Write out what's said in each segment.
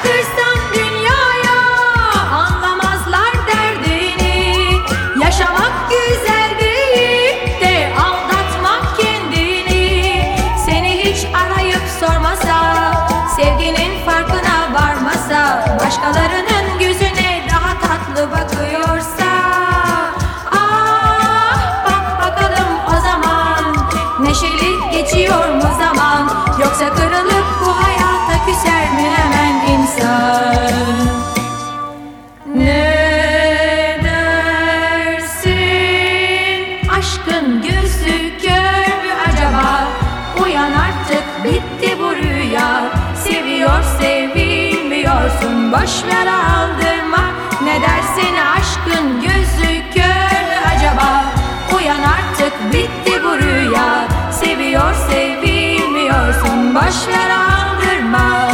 Haykırsan dünyaya anlamazlar derdini. Yaşamak güzel deyip de aldatmak kendini. Seni hiç arayıp sormasa, sevginin farkına varmasa, başkalarının gözüne daha tatlı bakıyorsa, ah bak bakalım o zaman, neşeli geçiyor mu zaman, yoksa kırılıp bu hayata küser mi hemen insan? Ne dersin? Aşkın gözü kör mü acaba? Uyan artık, bitti bu rüya. Seviyor sevilmiyorsun, boşver aldırma. Ne dersin? Aşkın gözü kör mü acaba? Uyan artık, bitti bu rüya. Seviyor sevilmiyorsun, boşver aldırma.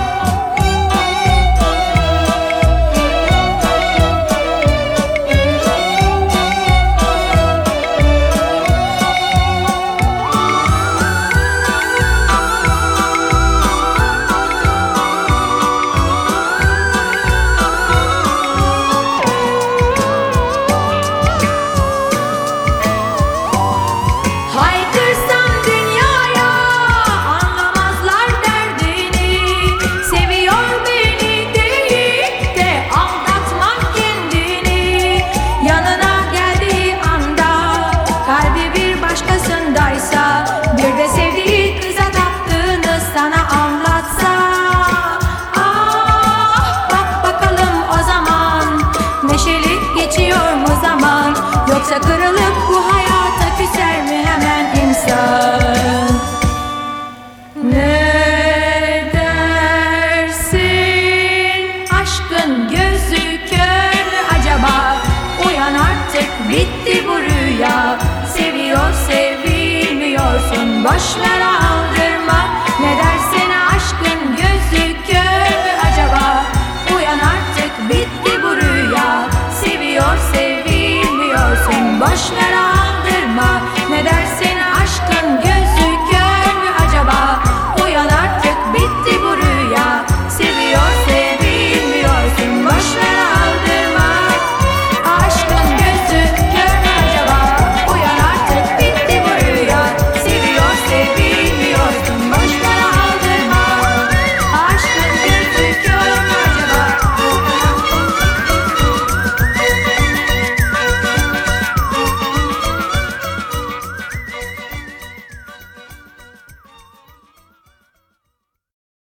Haykırsan dünyaya anlamazlar derdini. Seviyor beni deyip de aldatmak kendini. Yanına geldiği anda kalbi bir başkasındaysa, bir de sevdiği kıza taptığını sana anlatsa, ah bak bakalım o zaman, neşeli geçiyor mu zaman, yoksa kırılıp bu hayata küser mi hemen insan? Ne dersin? Aşkın gözü kör mü acaba? Uyan artık, bitti bu rüya. Seviyor sevilmiyorsun, boşver aldırma. Ne dersin? Aşkın gözü kör mü acaba? Uyan artık, bitti bu rüya. Seviyor sevilmiyorsun, boşver